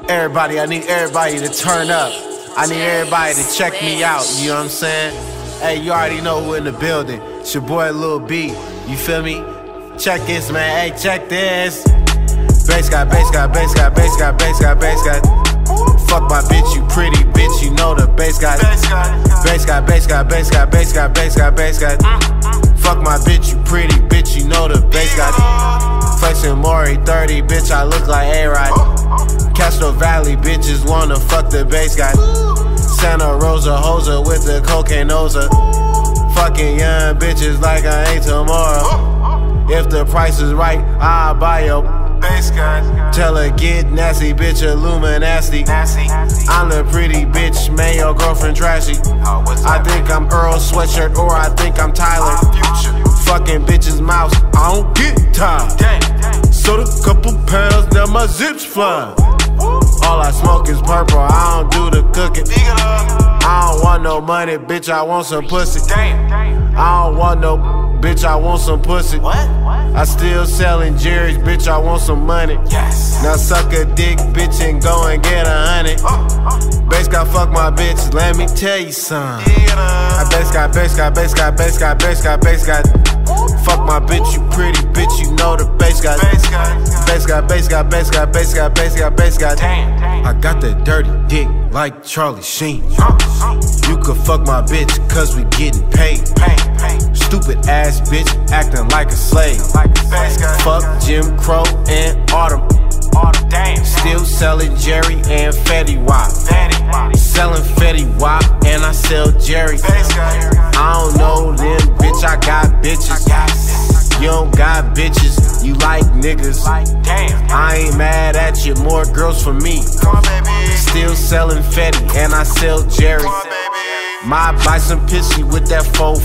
Everybody, I need everybody to turn up. I need everybody to check me out, you know what I'm saying? Hey, you already know who in the building. It's your boy Lil B, you feel me? Check this, man, hey, check this. Bass got, bass got, bass got, bass got, bass got, bass got. Fuck my bitch, you pretty bitch, you know the bass got. Bass got, bass got, bass got, bass got, bass got, bass got. Fuck my bitch, you pretty bitch, you know the bass got. Flexin' Maury 30, bitch, I look like A-Rod. Castro Valley bitches wanna fuck the bass guy. Santa Rosa hoser with the cocaine noser. Fucking young bitches like I ain't tomorrow. If the price is right, I'll buy your bass guy. Tell her get nasty, bitch, Illuminati. I'm the pretty bitch, man, your girlfriend trashy. I think I'm Earl Sweatshirt or I think I'm Tyler. Fucking bitches mouse, I don't get tired. Sold a couple pounds, now my zips flying. All I smoke is purple, I don't do the cooking. I don't want no money, bitch, I want some pussy. I don't want no bitch, I want some pussy. I still sellin' Jerry's, bitch, I want some money. Now suck a dick, bitch, and go and get 100. Bass got fuck my bitch, let me tell you something. I bass got, bass got, bass got, bass got, bass got, bass got. Fuck my bitch, you pretty bitch, you know the bass got. Bass got, bass got, bass got, bass got, bass got, bass got. I got that dirty dick like Charlie Sheen. You could fuck my bitch, cause we getting paid. Stupid ass bitch, acting like a slave. Fuck Jim Crow and Autumn. Still selling Jerry and Fetty Wap. Selling Fetty Wap and I sell Jerry. I don't know them, bitch, I got bitches. You don't got bitches, you like niggas. I ain't mad at you, more girls for me. Still selling Fetty and I sell Jerry. Might buy some pissy with that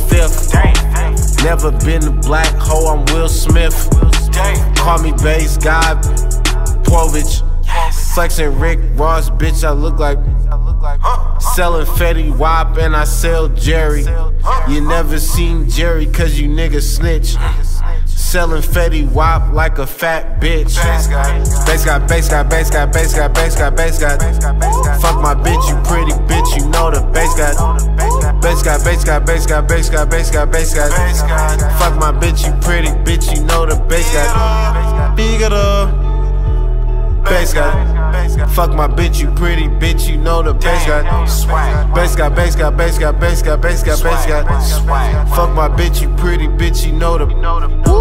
4/5. Never been a black hoe, I'm Will Smith. Call me Bass God Povich. Flexin' Rick Ross, bitch, I look like. Selling Fetty Wap and I sell Jerry. You never seen Jerry cause you niggas snitch. Selling Fetty Wap like a fat bitch. Bass got, bass got, bass got, bass got, bass got, bass got. Fuck my bitch, you pretty bitch, you know the bass got. Bass got, bass got, bass got, bass got, bass got, bass got. Fuck my bitch, you pretty bitch, you know the bass got. Big it up. Bass got. Fuck my bitch, you pretty bitch, you know the bass got. Bass got, bass got, bass got, bass got, bass got, bass got. Fuck my bitch, you pretty bitch, you know the. You know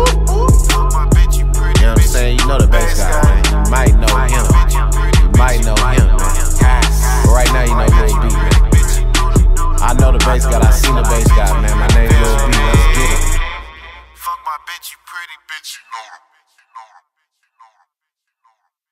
what I'm saying? You know the bass guy, man. You might know him. You might know him, man. But right now, you know Lil B, man. I know the bass guy. I seen the bass guy, man. My name Lil B. Let's get it. Fuck my bitch, you pretty bitch, you know them.